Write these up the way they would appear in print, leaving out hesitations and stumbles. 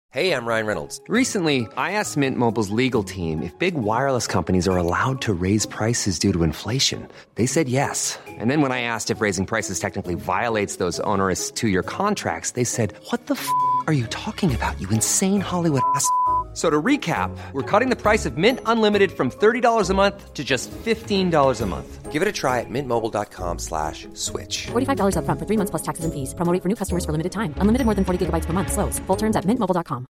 Hey, I'm Ryan Reynolds. Recently, I asked Mint Mobile's legal team if big wireless companies are allowed to raise prices due to inflation. They said yes. And then when I asked if raising prices technically violates those onerous two-year contracts, they said, "What the f*** are you talking about, you insane Hollywood ass?" So to recap, we're cutting the price of Mint Unlimited from $30 a month to just $15 a month. Give it a try at mintmobile.com/switch. $45 up front for 3 months plus taxes and fees. Promo rate for new customers for limited time. Unlimited more than 40 gigabytes per month. Slows full terms at mintmobile.com.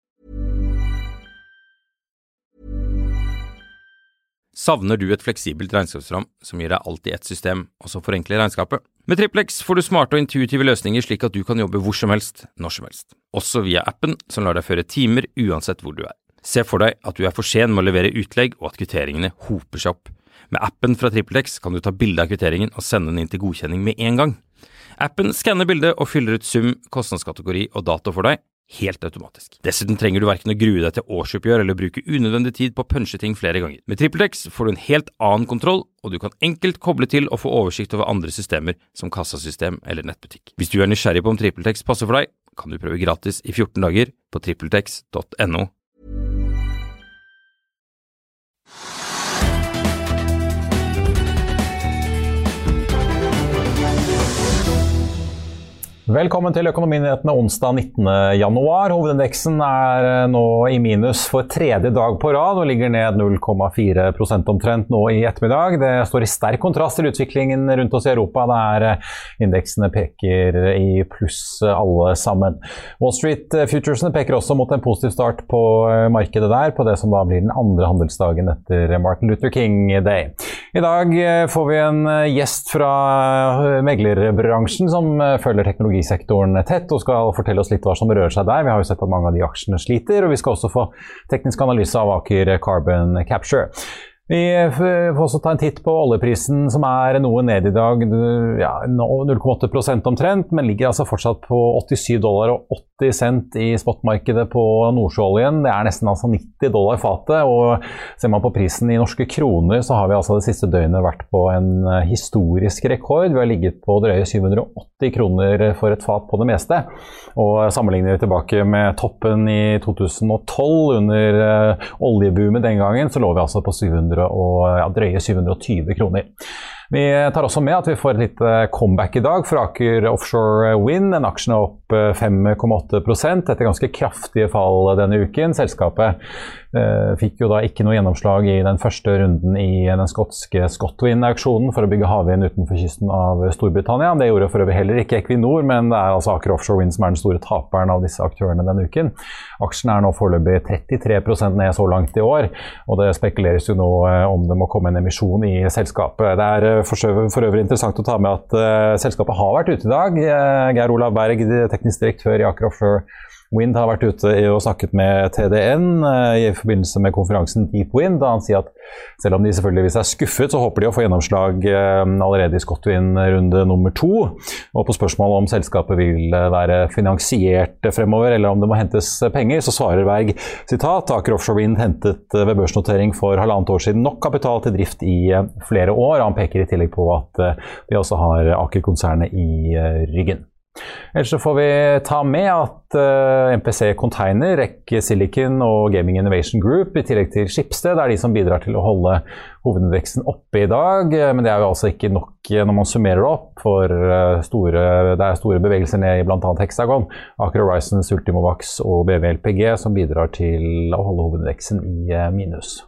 Savner du et fleksibelt regnskapsprogram som gir deg alt i ett system, og som forenkler regnskapet? Med Triplex får du smarte og intuitive løsninger slik at du kan jobbe hvor som helst, når som helst. Også via appen som lar deg føre timer uansett hvor du er. Se for deg at du er for sen med å levere utlegg og at kvitteringene hoper seg opp. Med appen fra Triplex kan du ta bilde av kvitteringen og sende den inn til godkjenning med en gang. Appen skanner bildet og fyller ut sum, kostnadskategori og dato for deg, helt automatisk. Dessuten trenger du hverken å grue deg til årsoppgjør eller bruke unødvendig tid på å punche ting flere ganger. Med TripleX får du en helt annen kontroll, og du kan enkelt koble til og få oversikt over andre systemer som kassasystem eller nettbutikk. Hvis du er nysgjerrig på om TripleX passer for deg, kan du prøve gratis i 14 dager på tripletex.no. Velkommen til Økonominyhetene onsdag 19. januar. Hovedindeksen nå i minus for tredje dag på rad og ligger ned 0,4% omtrent nå i ettermiddag. Det står i sterk kontrast til utviklingen rundt oss i Europa, der indeksene peker i pluss alle sammen. Wall Street Futuresene peker også mot en positiv start på markedet der, på det som da blir den andre handelsdagen etter Martin Luther King Day. I dag får vi en gjest fra meglerbransjen som følger teknologisektoren tett og skal fortelle oss litt hva som rører seg der. Vi har jo sett at mange av de aksjene sliter, og vi skal også få teknisk analyse av Aker Carbon Capture. Vi får også ta en titt på oljeprisen som noe ned i dag, 0,8% omtrent, men ligger altså fortsatt på $87,80 i spotmarkedet på nordsjøoljen. Det nesten altså $90 fatet, og ser man på prisen i norske kroner, så har vi altså det siste døgnet vært på en historisk rekord. Vi har ligget på drøye 780 kroner for et fat på det meste, og sammenligner vi tilbake med toppen i 2012 under oljeboomet den gangen, så lå vi altså på drøye 720 kroner. Vi tar også med at vi får et lite comeback i dag fra Aker Offshore Wind. En aksjen opp 5,8% etter ganske kraftige fall denne uken. Selskapet fikk jo da ikke noe gjennomslag i den første runden i den skotske Scotwind-auksjonen for å bygge havvind utenfor kysten av Storbritannia. Det gjorde for øvrig heller ikke Equinor, men det altså Aker Offshore Wind som den store taperen av disse aktørene denne uken. Aksjen nå foreløpig 33% ned så langt i år, og det spekuleres jo nå om det må komme en emisjon i selskapet. Det for øvrig interessant å ta med at selskapet har vært ute i dag. Geir Olav Berg, teknisk direktør i Aker Offshore Wind, har vært ute og snakket med TDN i forbindelse med konferansen Deep Wind, da han sier at selv om de selvfølgelig skuffet, så håper de å få gjennomslag allerede i Scotwind runde nummer 2. Og på spørsmålet om selskapet vil være finansiert fremover, eller om det må hentes penger, så svarer Berg, sitat, Aker Offshore Wind hentet ved børsnotering for 1,5 år siden nok kapital til drift i flere år, og han peker i tillegg på at de også har Aker-konsernet i ryggen. Ellers så får vi ta med at MPC Container, REC Silicon og Gaming Innovation Group i tillegg til Schibsted de som bidrar til å holde hovedindeksen oppe i dag, men det jo altså ikke nok når man summerer det opp, for det store bevegelser ned i blant annet Hexagon, Aker Horizons, Ultimovax og BWLPG som bidrar til å holde hovedindeksen i minus.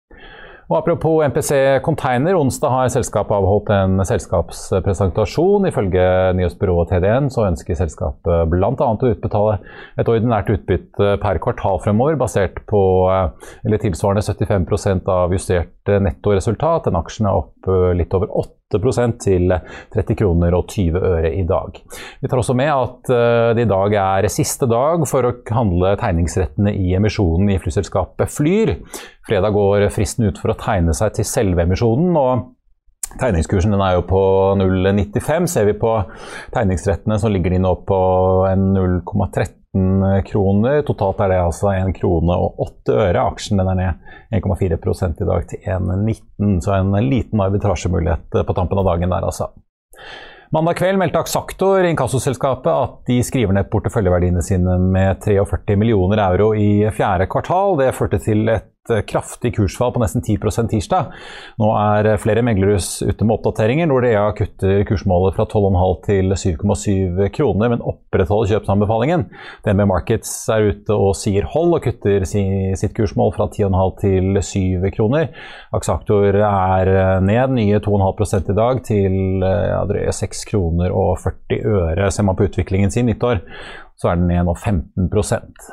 Og apropos MPC Container, onsdag har selskapet avholdt en selskapspresentasjon. Ifølge nyhetsbyrået TDN så ønsker selskapet blant annet å utbetale et ordinært utbytte per kvartal fremover, basert på eller tilsvarende 75% av justert nettoresultat. Den aksjen opp litt over 8% til 30 kroner og 20 øre i dag. Vi tar også med at det i dag siste dag for å handle tegningsrettene i emisjonen i flyselskapet Flyr. Fredag går fristen ut for å tegne seg til selve emisjonen, og tegningskursen jo på 0,95. Ser vi på tegningsrettene så ligger de nå på en 0,13 kroner. Totalt det altså 1 krone og 8 øre. Aksjen den ned 1,4% i dag til 1,19, så en liten arbitrasjemulighet på tampen av dagen der altså. Mandag kveld meldte Axactor, inkassoselskapet, at de skriver ned porteføljeverdiene sine med 43 millioner euro i fjerde kvartal. Det førte til et kraftig kursfall på nesten 10% tirsdag. Nå flere meglerhus ute med oppdateringer. Nordea kutter kursmålet fra 12,5 til 7,7 kroner, men opprettholder kjøpsanbefalingen. DNB Markets ute og sier hold og kutter sitt kursmål fra 10,5 til 7 kroner. Axactor ned nye 2,5% i dag til drøye 6 kroner og 40 øre. Ser man på utviklingen sin nyttår, så den ned nå 15%.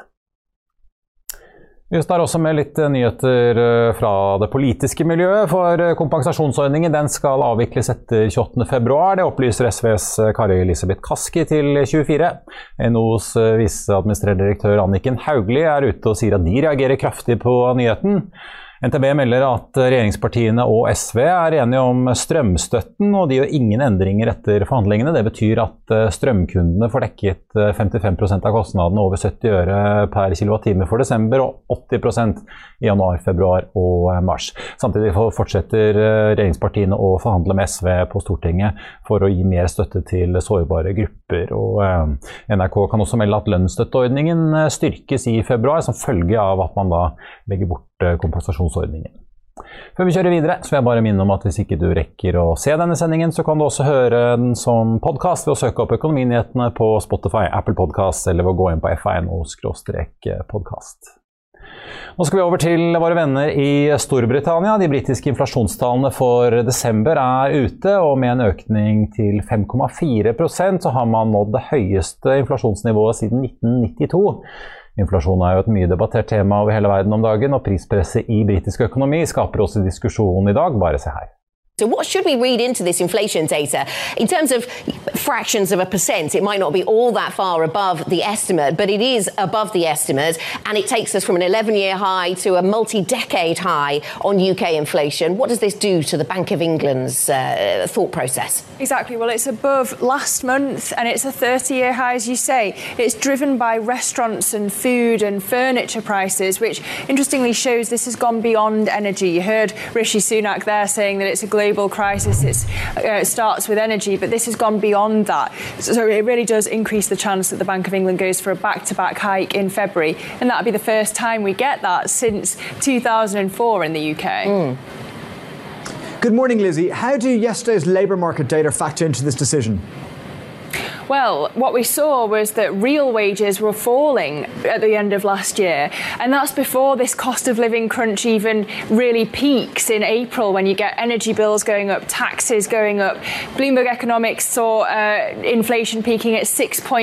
Vi starter også med litt nyheter fra det politiske miljøet, for kompensasjonsordningen den skal avvikles etter 28. februar. Det opplyser SVs Kari Elisabeth Kaski til 24. NOs viseadministrerende direktør Anniken Hauglie ute og sier at de reagerer kraftig på nyheten. NTB melder at regjeringspartiene og SV enige om strømstøtten, og de gjør ingen endringer etter forhandlingene. Det betyr at strømkundene får dekket 55% av kostnadene over 70 øre per kilowattime for desember, og 80% i januar, februar og mars. Samtidig fortsetter regjeringspartiene å forhandle med SV på Stortinget for å gi mer støtte til sårbare grupper. Og NRK kan også melde at lønnsstøtteordningen styrkes i februar, som følge av at man da legger bort kompensasjonsordningen. Før vi kjører videre, så vil jeg bare minne om at hvis ikke du rekker å se denne sendingen, så kan du også høre den som podcast ved å søke opp Økonominyhetene på Spotify, Apple Podcast eller ved å gå inn på FA.no/podcast. Nå skal vi over til våre venner i Storbritannia. De britiske inflasjonstallene for desember ute, og med en økning til 5,4% så har man nådd det høyeste inflasjonsnivået siden 1992. Inflasjon jo et mye debattert tema over hele verden om dagen, og prispresset i britisk økonomi skaper også diskusjon i dag. Bare se her. So what should we read into this inflation data? In terms of fractions of a percent, it might not be all that far above the estimate, but it is above the estimate, and it takes us from an 11-year high to a multi-decade high on UK inflation. What does this do to the Bank of England's thought process? Exactly. Well, it's above last month, and it's a 30-year high, as you say. It's driven by restaurants and food and furniture prices, which interestingly shows this has gone beyond energy. You heard Rishi Sunak there saying that it's a global crisis, it starts with energy, but this has gone beyond that. So it really does increase the chance that the Bank of England goes for a back-to-back hike in February, and that'll be the first time we get that since 2004 in the UK. Good morning, Lizzie. How do yesterday's labour market data factor into this decision? Well, what we saw was that real wages were falling at the end of last year, and that's before this cost of living crunch even really peaks in April, when you get energy bills going up, taxes going up. Bloomberg Economics saw inflation peaking at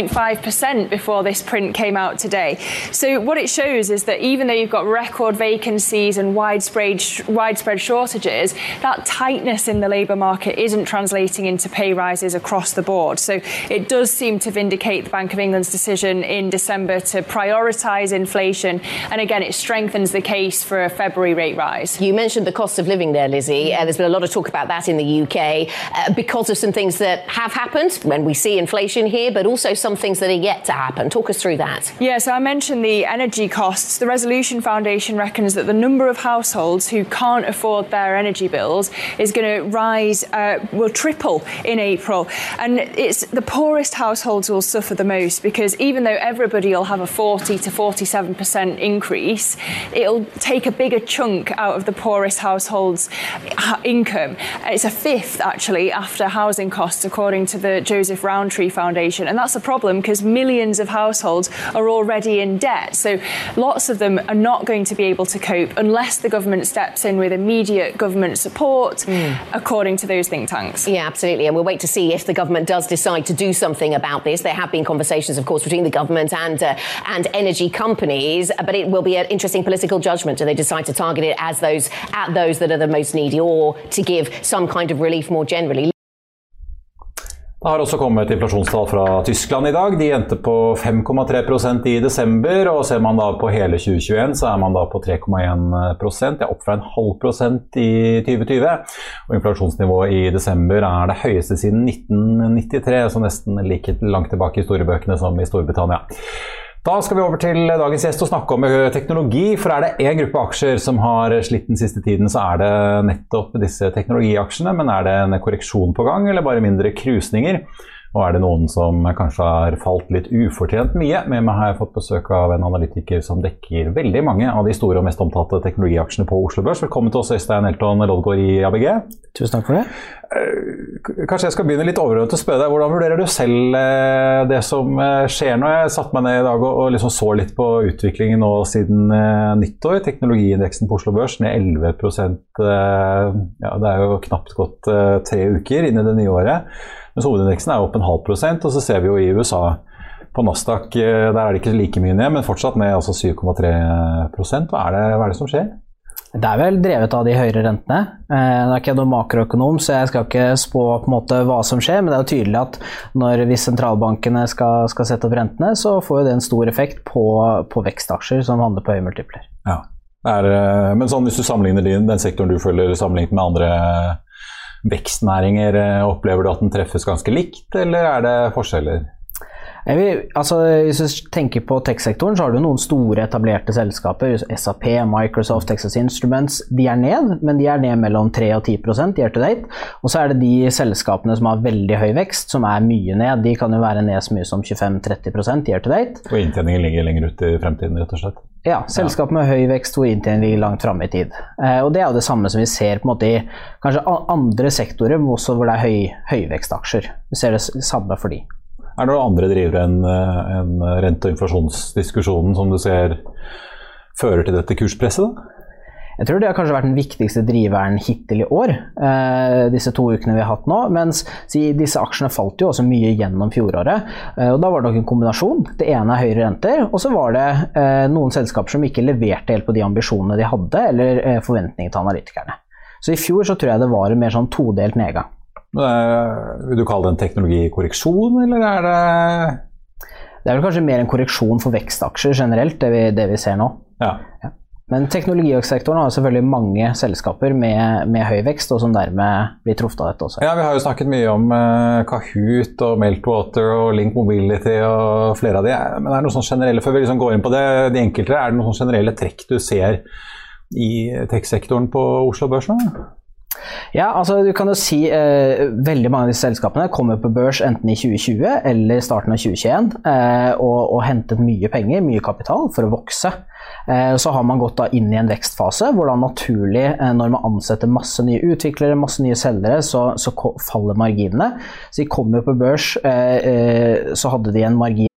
6.5% before this print came out today. So what it shows is that even though you've got record vacancies and widespread shortages, that tightness in the labour market isn't translating into pay rises across the board. So it does seem to vindicate the Bank of England's decision in December to prioritise inflation, and again it strengthens the case for a February rate rise. You mentioned the cost of living there, Lizzie. There's been a lot of talk about that in the UK because of some things that have happened when we see inflation here, but also some things that are yet to happen. Talk us through that. Yeah, so I mentioned the energy costs. The Resolution Foundation reckons that the number of households who can't afford their energy bills is going to rise, will triple in April, and it's the poorest households will suffer the most, because even though everybody will have a 40 to 47% increase, it'll take a bigger chunk out of the poorest households' income. It's a fifth, actually, after housing costs, according to the Joseph Rowntree Foundation, and that's a problem because millions of households are already in debt. So lots of them are not going to be able to cope unless the government steps in with immediate government support, according to those think tanks. Yeah, absolutely, and we'll wait to see if the government does decide to do something about this. There have been conversations, of course, between the government and energy companies, but it will be an interesting political judgment. Do they decide to target it at those that are the most needy, or to give some kind of relief more generally? Det har også kommet inflasjonstall fra Tyskland i dag. De endte på 5,3% i desember, og ser man da på hele 2021 så man da på 3,1%, opp fra 0,5% i 2020. Og inflasjonsnivået i desember det høyeste siden 1993, så nesten like langt tilbake i historiebøkene som i Storbritannia. Da skal vi over til dagens gjest og snakke om teknologi, for det en gruppe aksjer som har slitt den siste tiden, så det nettopp disse teknologiaksjene, men det en korreksjon på gang, eller bare mindre krusninger? Og det noen som kanskje har falt litt ufortjent mye? Med meg har jeg fått besøk av en analytiker som dekker veldig mange av de store og mest omtalte teknologiaksjene på Oslo Børs. Velkommen til oss, Øystein Elton Lodgaard I ABG. Tusen takk for det. Kanskje jeg skal begynne litt overordnet å spørre deg, hvordan vurderer du selv det som skjer nå? Jeg satt meg ned I dag og liksom så litt på utviklingen nå siden nyttår. Teknologiindeksen på Oslo Børs ned 11%, ja, det jo knapt gått 3 uker inn I det nye året. Men hovedindeksen opp 0,5%, og så ser vi jo I USA på Nasdaq, der det ikke like mye ned, men fortsatt ned altså 7,3%. Hva det som skjer? Det vel drevet av de høyere rentene. Nå ikke jeg noen makroøkonom, så jeg skal ikke spå på en måte hva som skjer, men det jo tydelig at hvis sentralbankene skal sette opp rentene, så får jo det en stor effekt på vekstaksjer som handler på høye multipler. Ja, men sånn hvis du sammenligner den sektoren du følger sammenlignet med andre vekstnæringer, opplever du at den treffes ganske likt, eller det forskjeller? Hvis du tenker på tech-sektoren, så har du noen store etablerte selskaper, SAP, Microsoft, Texas Instruments, de ned, men de ned mellom 3 og 10% year to date, og så det de selskapene som har veldig høy vekst, som mye ned, de kan jo være ned så mye som 25-30% year to date. Og inntjeningen ligger lenger ut I fremtiden, rett og slett? Ja, selskap med høy vekst hvor inntjeningen ligger langt frem I tid. Og det jo det samme som vi ser på en måte I kanskje andre sektorer, men også hvor det høyvekstaksjer. Vi ser det samme for de. Det noen andre drivere enn rente- og inflasjonsdiskusjonen som du ser fører til dette kurspresset da? Jeg tror det har kanskje vært den viktigste driveren hittil I år, disse 2 ukene vi har hatt nå, mens disse aksjene falt jo også mye gjennom fjoråret, og da var det nok en kombinasjon. Det ene høyere renter, og så var det noen selskaper som ikke leverte helt på de ambisjonene de hadde, eller forventninger til analytikerne. Så I fjor så tror jeg det var en mer sånn todelt nedgang. Vil du kalle det en teknologikorreksjon, eller det? Det vel kanskje mer en korreksjon for vekstaksjer generelt, det vi ser nå. Ja. Men teknologisektoren har selvfølgelig mange selskaper med høy vekst, og som dermed blir truffet av dette også. Ja, vi har jo snakket mye om Kahoot og Meltwater og Link Mobility og flere av de, men det noe sånn generelle, før vi liksom går inn på det, de enkelte, det noen sånn generelle trekk du ser I tech-sektoren på Oslo Børs nå? Ja, altså du kan jo si veldig mange av disse selskapene kommer på børs enten I 2020 eller starten av 2021 og hentet mye penger, mye kapital for å vokse. Så har man gått da inn I en vekstfase hvor da naturlig når man ansetter masse nye utviklere, masse nye selgere, så faller marginene. Så de kommer på børs, så hadde de en margin.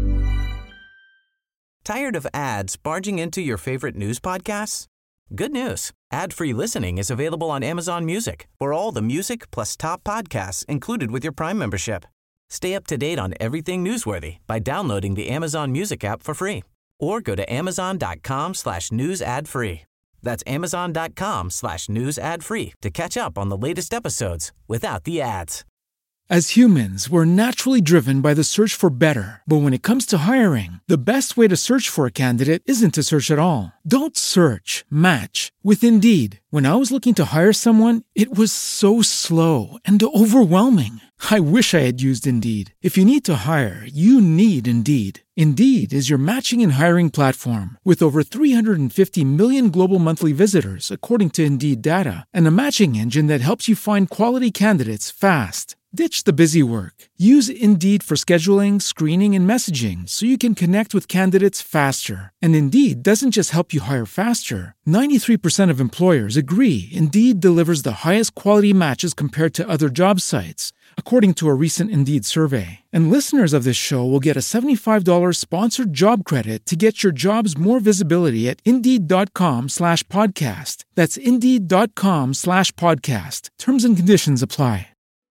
Tired of ads barging into your favorite news podcasts? Good news. Ad-free listening is available on Amazon Music for all the music plus top podcasts included with your Prime membership. Stay up to date on everything newsworthy by downloading the Amazon Music app for free or go to amazon.com/news ad free. That's amazon.com/news ad free to catch up on the latest episodes without the ads. As humans, we're naturally driven by the search for better. But when it comes to hiring, the best way to search for a candidate isn't to search at all. Don't search, match with Indeed. When I was looking to hire someone, it was so slow and overwhelming. I wish I had used Indeed. If you need to hire, you need Indeed. Indeed is your matching and hiring platform with over 350 million global monthly visitors, according to Indeed data, and a matching engine that helps you find quality candidates fast. Ditch the busy work. Use Indeed for scheduling, screening, and messaging so you can connect with candidates faster. And Indeed doesn't just help you hire faster. 93% of employers agree Indeed delivers the highest quality matches compared to other job sites, according to a recent Indeed survey. And listeners of this show will get a $75 sponsored job credit to get your jobs more visibility at Indeed.com/podcast. That's Indeed.com/podcast. Terms and conditions apply.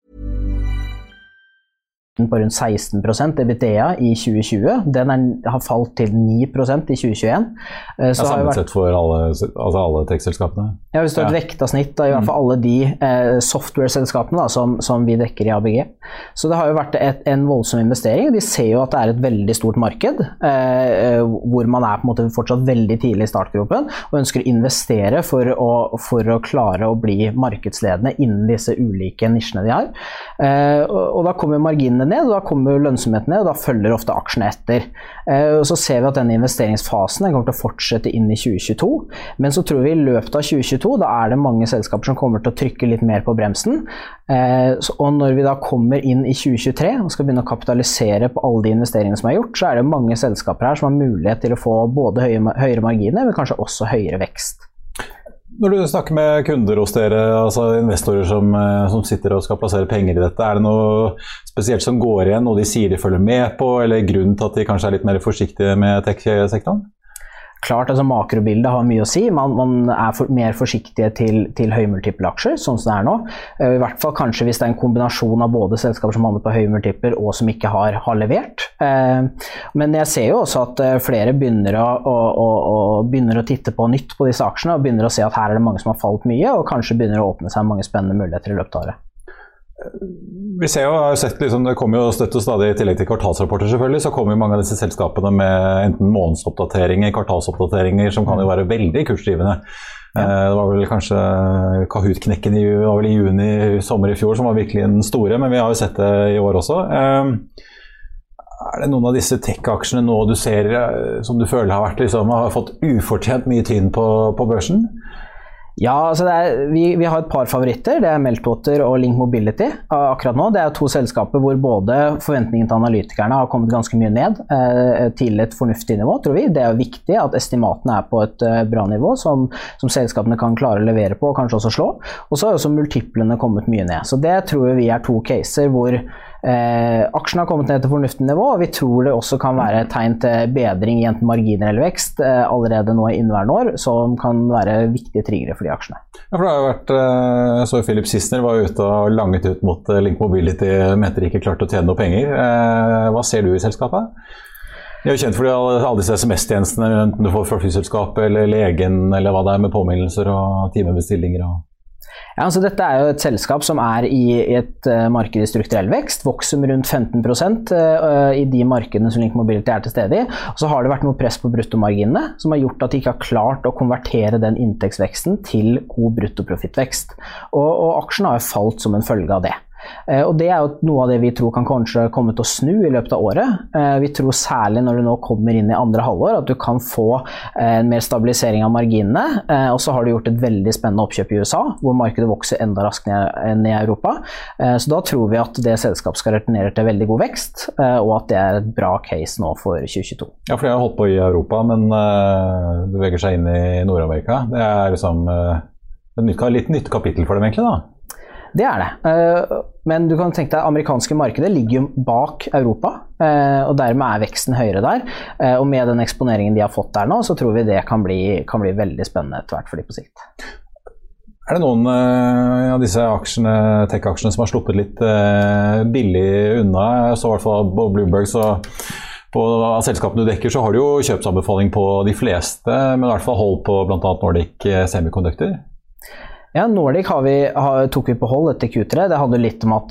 På rundt 16% EBITDA I 2020. Den har falt til 9% I 2021. Så samlet sett for alle tech-selskapene? Ja, hvis du har et vekta snitt, I hvert fall alle de software-selskapene som vi dekker I ABG. Så det har jo vært en voldsom investering. De ser jo at det et veldig stort marked, hvor man på en måte fortsatt veldig tidlig I startgruppen, og ønsker å investere for å klare å bli markedsledende innen disse ulike nisjene de har. Og da kommer marginene trende ned, og da kommer lønnsomheten ned, og da følger ofte aksjene etter. Og så ser vi at denne investeringsfasen kommer til å fortsette inn i 2022, men så tror vi i løpet av 2022, da det mange selskaper som kommer til å trykke litt mer på bremsen, og når vi da kommer inn i 2023 og skal begynne å kapitalisere på alle de investeringene som gjort, så det mange selskaper her som har mulighet til å få både høyere marginer, men kanskje også høyere vekst. Når du snakker med kunder hos dere, altså investorer som sitter og skal plassere penger i dette, det noe spesielt som går igjen, og de sier de følger med på, eller grunn til at de kanskje litt mer forsiktige med tech-sektoren? Klart, altså makrobildet har mye å si. Man mer forsiktige til høymultiple aksjer, sånn som det nå. I hvert fall kanskje hvis det en kombinasjon av både selskaper som handler på høymultipler og som ikke har levert. Men jeg ser jo også at flere begynner å titte på nytt på disse aksjene og begynner å se at her det mange som har falt mye, og kanskje begynner å åpne seg mange spennende muligheter i løpet av året. Vi ser jo, har sett liksom, det kommer jo støtt og stadig i tillegg til kvartalsrapporter selvfølgelig, så kommer jo mange av disse selskapene med enten månedsoppdateringer, kvartalsoppdateringer, som kan jo være veldig kursdrivende. Det var vel kanskje Kahoot-knekken i juni, sommer i fjor, som var virkelig den store, men vi har jo sett det i år også. Det noen av disse tech-aksjene nå du ser, som du føler har vært, liksom, har fått ufortjent mye tyn på børsen? Ja, altså vi har et par favoritter, det Meltwater og Link Mobility akkurat nå. Det to selskaper hvor både forventningen til analytikerne har kommet ganske mye ned til et fornuftig nivå, tror vi. Det jo viktig at estimatene på et bra nivå som selskapene kan klare å levere på og kanskje også slå. Og så har også multiplene kommet mye ned. Så det tror vi to caser hvor aksjene har kommet ned til fornuftig nivå, og vi tror det også kan være et tegn til bedring i enten marginer eller vekst allerede nå i inneværende år, som kan være viktige triggere for de aksjene. Ja, for det har jo vært, så Philip Sissener var ute og langet ut mot Link Mobility, mente de ikke klarte å tjene noe penger. Hva ser du i selskapet? De er jo kjent for alle disse SMS-tjenestene, enten du får fra flyselskapet eller legen, eller hva det med påminnelser og timebestillinger og... Ja, altså dette jo et selskap som i et marked i strukturell vekst, vokser med rundt 15% i de markedene som Link Mobility til stede i, og så har det vært noe press på bruttomarginene, som har gjort at de ikke har klart å konvertere den inntektsveksten til god bruttoprofittvekst, og aksjen har jo falt som en følge av det. Og det jo noe av det vi tror kan kanskje komme til å snu i løpet av året. Vi tror særlig når du nå kommer inn i andre halvår at du kan få en mer stabilisering av marginene, og så har du gjort et veldig spennende oppkjøp i USA, hvor markedet vokser enda raskere enn i Europa. Så da tror vi at det selskapet skal returnere til veldig god vekst, og at det et bra case nå for 2022. Ja, for jeg har holdt på i Europa, men beveger seg inn i Nord-Amerika. Det liksom et litt nytt kapittel for dem egentlig da. Det det. Men du kan tenke deg, amerikanske markedet ligger jo bak Europa, og dermed veksten høyere der. Og med den eksponeringen de har fått der nå, så tror vi det kan bli veldig spennende etter hvert for de på sikt. Det noen av disse tech-aksjene som har sluppet litt billig unna? Så i hvert fall på Bloomberg, så på selskapene du dekker, så har du jo kjøpsanbefaling på de fleste, men i hvert fall hold på blant annet Nordic Semiconductor. Ja, Nordic tok vi på hold etter Q3. Det handler litt om at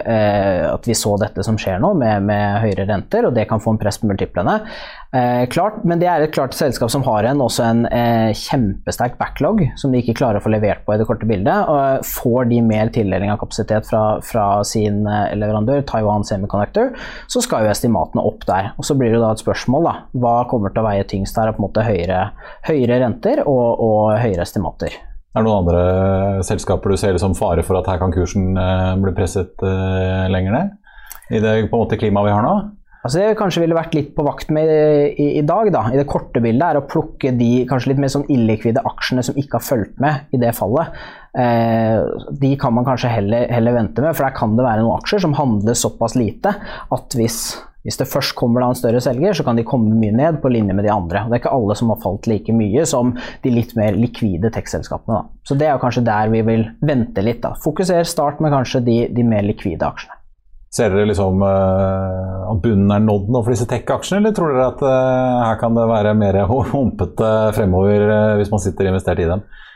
vi så dette som skjer nå med høyere renter, og det kan få en press på multiplene. Klart, men det et klart selskap som har også en kjempesterk backlog, som de ikke klarer å få levert på i det korte bildet, og får de mer tildeling av kapasitet fra sin leverandør, Taiwan Semiconductor, så skal jo estimatene opp der. Og så blir det da et spørsmål, da. Hva kommer til å veie tyngst her? På en måte høyere renter og høyere estimater. Det noen andre selskaper du ser det som fare for at her kan kursen bli presset lenger ned? I det på en måte klimaet vi har nå? Altså det kanskje ville vært litt på vakt med i dag da. I det korte bildet å plukke de kanskje litt mer sånn illikvide aksjene som ikke har fulgt med i det fallet. De kan man kanskje heller vente med, for der kan det være noen aksjer som handler såpass lite at hvis det først kommer da en større selger, så kan de komme mye ned på linje med de andre. Det ikke alle som har falt like mye som de litt mer likvide tech-selskapene da. Så det kanskje der vi vil vente litt da. Start med kanskje de mer likvide aksjene. Ser dere liksom at bunnen nådd nå for disse tech-aksjene, eller tror dere at her kan det være mer humpete fremover hvis man sitter investert i dem?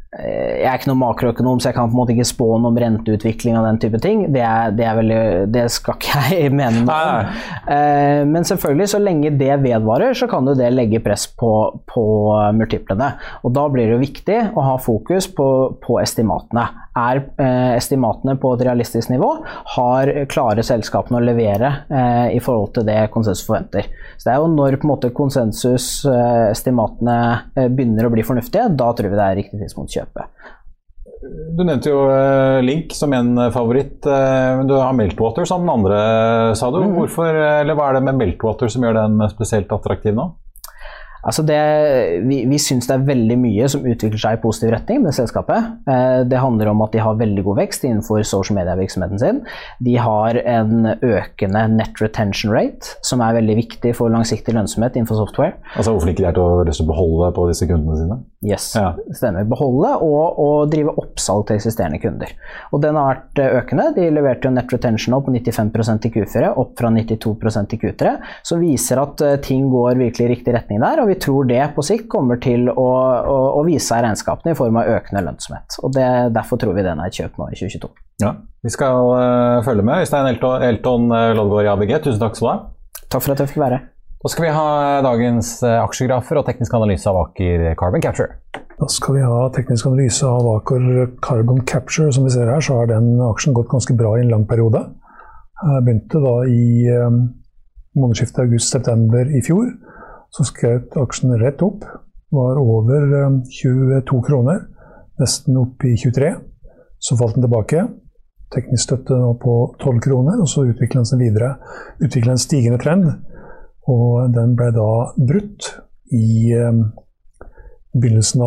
Jeg ikke noen makroøkonom, så jeg kan på en måte ikke spå noe om renteutvikling av den type ting. Det skal ikke jeg mene noe om. Men selvfølgelig, så lenge det vedvarer, så kan jo det legge press på multiplene. Og da blir det jo viktig å ha fokus på estimatene. Estimatene på et realistisk nivå? Har klare selskapene å levere i forhold til det konsensus forventer? Så det jo når på en måte konsensus-estimatene begynner å bli fornuftige, da tror vi det riktig tidspunkt å kjøpe. Du nevnte jo Link som en favoritt. Du har Meltwater som den andre, sa du. Hvorfor, eller hva det med Meltwater som gjør den spesielt attraktiv nå? Altså vi synes det veldig mye som utvikler seg i positiv retning med selskapet. Det handler om at de har veldig god vekst innenfor social media-virksomheten sin. De har en økende net retention rate, som veldig viktig for langsiktig lønnsomhet innenfor software. Altså hvor flinke de til å lyst til å beholde på disse kundene sine? Yes, stemmer. Beholde og drive oppsalg til eksisterende kunder. Og den har vært økende. De leverte jo net retention opp på 95% i Q4, opp fra 92% i Q3, som viser at ting går virkelig i riktig retning der, og vi tror det på sikt kommer til å vise seg i regnskapene i form av økende lønnsomhet. Og derfor tror vi den et kjøp nå i 2022. Ja, vi skal følge med. Øystein Elton Lodgaard i ABG, tusen takk skal du ha. Takk for at jeg fikk være. Da skal vi ha dagens aksjegrafer og teknisk analyse av Aker Carbon Capture. Da skal vi ha teknisk analyse av Aker Carbon Capture. Som vi ser her, så har den aksjen gått ganske bra i en lang periode. Jeg begynte da i månedsskiftet august-september i fjor. Så skjøt aksjen rett opp, var over 22 kroner, nesten opp i 23. Så falt den tilbake, teknisk støtte nå på 12 kroner, og så utviklet den seg videre. Utviklet en stigende trend, og den ble da brutt i begynnelsen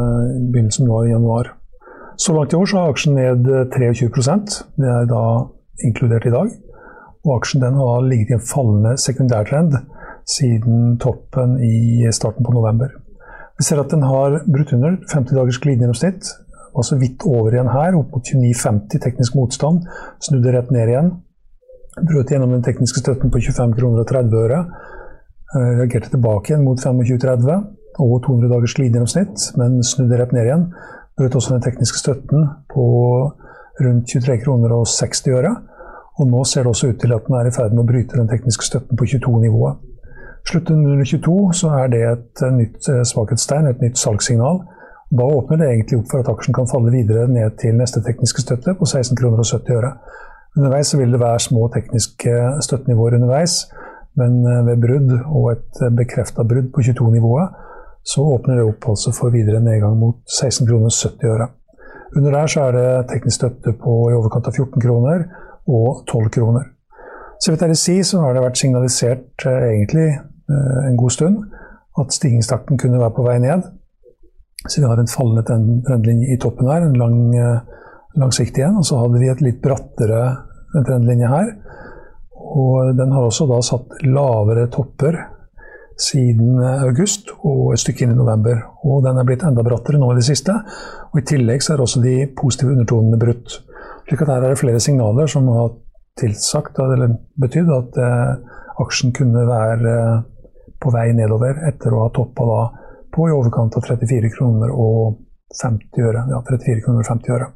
av januar. Så langt i år så har aksjen ned 23%, det da inkludert i dag. Og aksjen den har ligget i en fallende sekundærtrend siden toppen i starten på november. Vi ser at den har brutt under 50 dagers glidegjennomsnitt, var så vidt over igjen her, opp mot 29,50 teknisk motstand, snudde rett ned igjen, brøt gjennom den tekniske støtten på 25 kroner og 30 øre, reagerte tilbake igjen mot 25,30, over 200 dagers glidegjennomsnitt, men snudde rett ned igjen, brøt også den tekniske støtten på rundt 23 kroner og 60 øre, og nå ser det også ut til at den i ferd med å bryte den tekniske støtten på 22-nivået. Slutten under 22 så det et nytt svakhetstegn, et nytt salgssignal. Da åpner det egentlig opp for at aksjen kan falle videre ned til neste tekniske støtte på 16 kroner og 70 øre. Underveis så vil det være små tekniske støttenivåer underveis, men ved brudd og et bekreftet brudd på 22-nivået, så åpner det opp altså for videre nedgang mot 16 kroner og 70 øre. Under der så det teknisk støtte på i overkant av 14 kroner og 12 kroner. Så vidt jeg vil si, så har det vært signalisert egentlig en god stund at stigningstakten kunne være på vei ned. Så vi har en fallende trendlinje i toppen her, en langsiktig en, og så hadde vi et litt brattere trendlinje her. Og den har også da satt lavere topper siden august og et stykke inn i november. Og den blitt enda brattere nå i det siste, og i tillegg så også de positive undertonene brutt. Slik at her det flere signaler som har tilsagt, eller betydd at aksjen kunne være på vei nedover etter å ha toppet da på i overkant av 34 kroner og 50 øre. Ja, 34 kroner og 50 øre.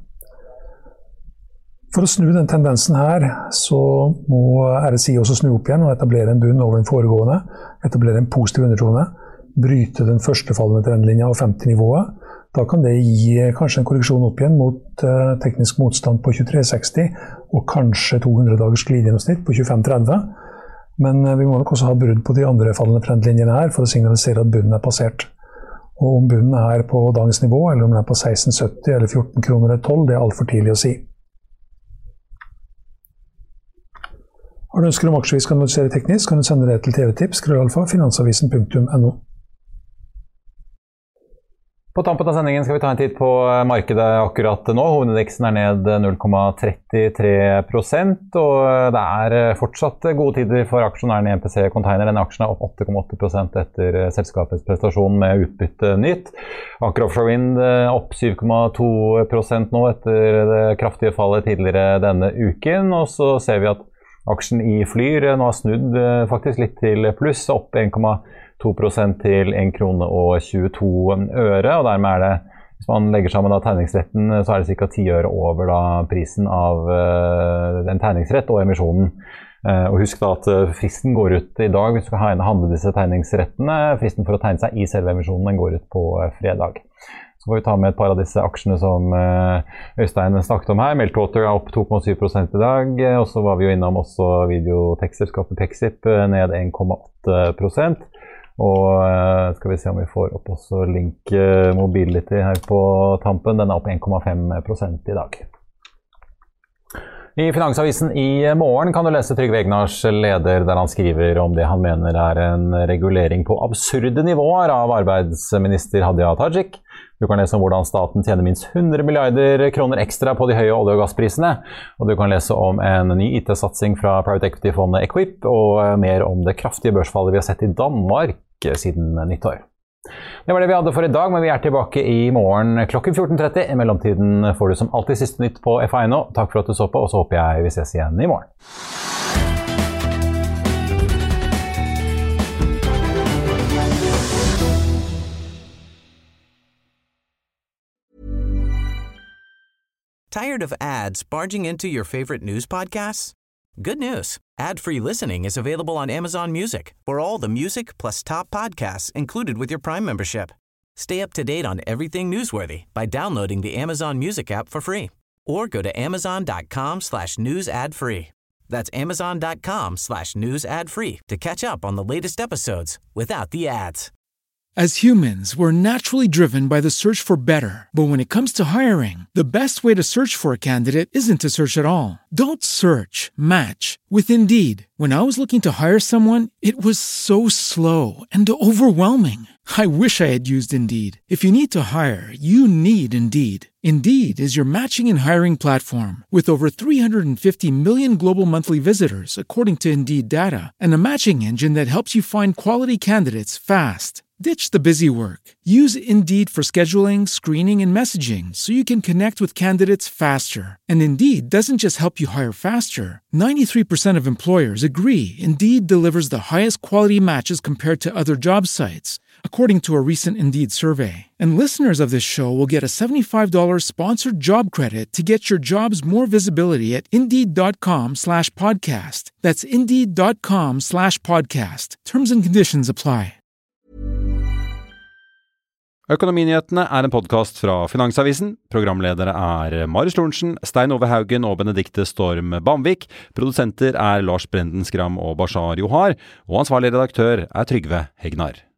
For å snu den tendensen her, så må RSI også snu opp igjen og etablere en bunn over den foregående, etablere en positiv undertone, bryte den første fallende trendlinja av 50-nivået. Da kan det gi kanskje en korreksjon opp igjen mot teknisk motstand på 23,60 og kanskje 200 dagers glidegjennomsnitt på 25,30. Men vi må nok også ha brudd på de andre fallende trendlinjene her for å signalisere at bunnen passert. Og om bunnen på dagens nivå, eller om den på 16,70 eller 14 kroner eller 12, det alt for tidlig å si. Har du ønsker om aksjer vi skal analysere teknisk, kan du sende det til tvtips@finansavisen.no. På tampen av sendingen skal vi ta en titt på markedet akkurat nå. Hovedindeksen ned 0,33%, og det fortsatt gode tider for aksjonærene i MPC Container. Denne aksjen opp 8,8% etter selskapets prestasjon med utbytte nytt. Aker Offshore Wind opp 7,2% nå etter det kraftige fallet tidligere denne uken, og så ser vi at aksjen i Flyr nå har snudd faktisk litt til pluss, opp 1,2% til 1 krone og 22 øre, og dermed det Hvis man legger sammen da tegningsretten, så det ca. 10 øre over da prisen av en tegningsrett og emisjonen. Og husk da at fristen går ut I dag hvis du skal handle disse tegningsrettene. Fristen for å tegne seg I selve emisjonen den går ut på fredag. Så får vi ta med et par av disse aksjene som Øystein snakket om her. Meltwater opp 2,7% I dag, og så var vi jo innom også videotekstselskapet Pexip ned 1,8%. Og skal vi se om vi får opp også Link Mobility her på tampen. Den opp 1,5% I dag. I Finansavisen I morgen kan du lese Trygve Egnars leder der han skriver om det han mener en regulering på absurde nivåer av arbeidsminister Hadia Tajik. Du kan lese om hvordan staten tjener minst 100 milliarder kroner ekstra på de høye olje- og gassprisene, og du kan lese om en ny IT-satsing fra private equity-fondet Equip, og mer om det kraftige børsfallet vi har sett I Danmark siden nyttår. Det var det vi hadde for I dag, men vi tilbake I morgen klokken 14:30. I mellomtiden får du som alltid siste nytt på FA.no. Takk for at du så på, og så håper jeg vi ses igjen I morgen. Tired of ads barging into your favorite news podcasts? Good news. Ad-free listening is available on Amazon Music for all the music plus top podcasts included with your Prime membership. Stay up to date on everything newsworthy by downloading the Amazon Music app for free or go to amazon.com/news ad free. That's amazon.com/news ad free to catch up on the latest episodes without the ads. As humans, we're naturally driven by the search for better. But when it comes to hiring, the best way to search for a candidate isn't to search at all. Don't search, match with Indeed. When I was looking to hire someone, it was so slow and overwhelming. I wish I had used Indeed. If you need to hire, you need Indeed. Indeed is your matching and hiring platform with over 350 million global monthly visitors, according to Indeed data, and a matching engine that helps you find quality candidates fast. Ditch the busy work. Use Indeed for scheduling, screening, and messaging so you can connect with candidates faster. And Indeed doesn't just help you hire faster. 93% of employers agree Indeed delivers the highest quality matches compared to other job sites, according to a recent Indeed survey. And listeners of this show will get a $75 sponsored job credit to get your jobs more visibility at Indeed.com/podcast. That's Indeed.com/podcast. Terms and conditions apply. Økonominyhetene en podcast fra Finansavisen. Programledere Marius Lorentzen, Stein Ove Haugen og Benedikte Storm Bamvik. Produsenter Lars Brenden Skram og Bashar Johar. Og ansvarlig redaktør Trygve Hegnar.